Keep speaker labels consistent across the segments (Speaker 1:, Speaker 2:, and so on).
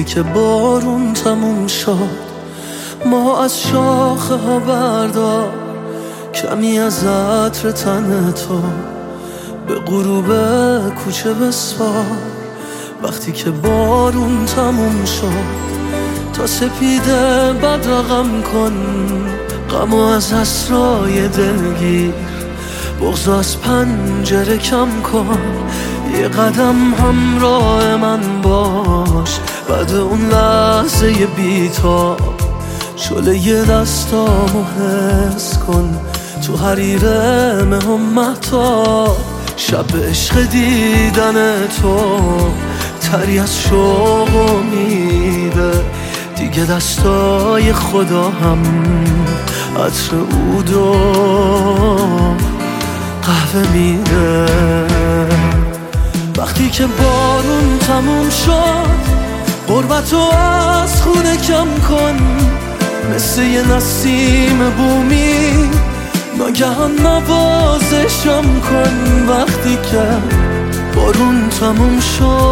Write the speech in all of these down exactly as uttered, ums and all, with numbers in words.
Speaker 1: که بارون تموم شد ما از شاخه ها بردار کمی از عطر تن تو به غروب کوچه بسپار. وقتی که بارون تموم شد تا سپیده بدرقم کن غم از اسرای دلگیر، بغض از پنجره کم کن، یه قدم همراه من باش بعد اون لحظه بی‌تاب. شله یه دستامو حس کن تو حریر مهم مهتاب. شب عشق دیدن تو تری از شوق امیده، دیگه دستای خدا هم عطر عود و قهوه میده. وقتی که بارون تموم شد غربتو از خونه کم کن، مثل یه نسیم بومی ناگهان نوازشم کن. وقتی که بارون تموم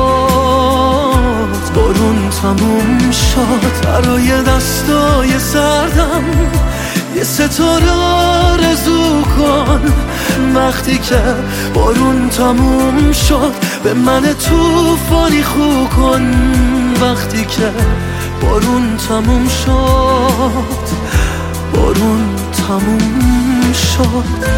Speaker 1: شد بارون تموم شد برای دستای سردم یه ستاره آرزو کن. وقتی که بارون تموم شد به من توفانی خو کن. وقتی که بارون تموم شد بارون تموم شد.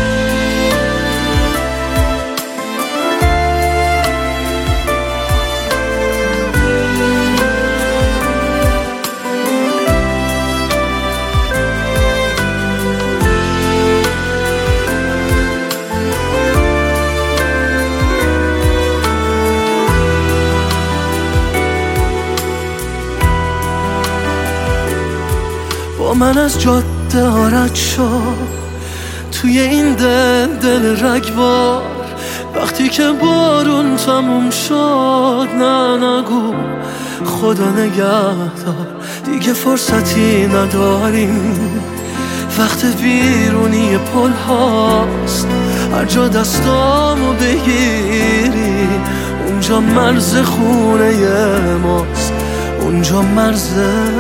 Speaker 1: با من از جاده آرد شد توی این دل دل رگبار. وقتی که بارون تموم شد نه نگو خدا نگهدار، دیگه فرصتی نداریم، وقت بیرونی پل هاست. هر جا دستامو بگیری اونجا مرز خونه ماست، اونجا مرز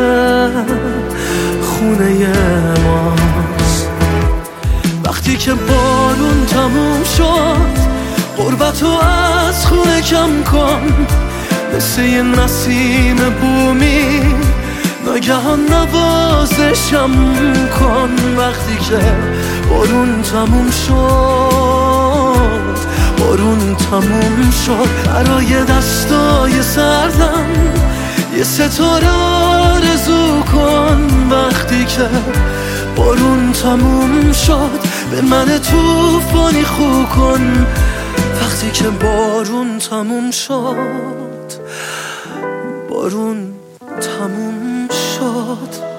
Speaker 1: خونه ماست. وقتی که بارون تموم شد غربتو از خونه کم کن، مثل یه نسیم بومی ناگهان نوازشم کن. وقتی که بارون تموم شد بارون تموم شد برای دستای سردم یه ستاره آرزو کن. وقتی که بارون تموم شد به من توفانی خو کن. وقتی که بارون تموم شد بارون تموم شد.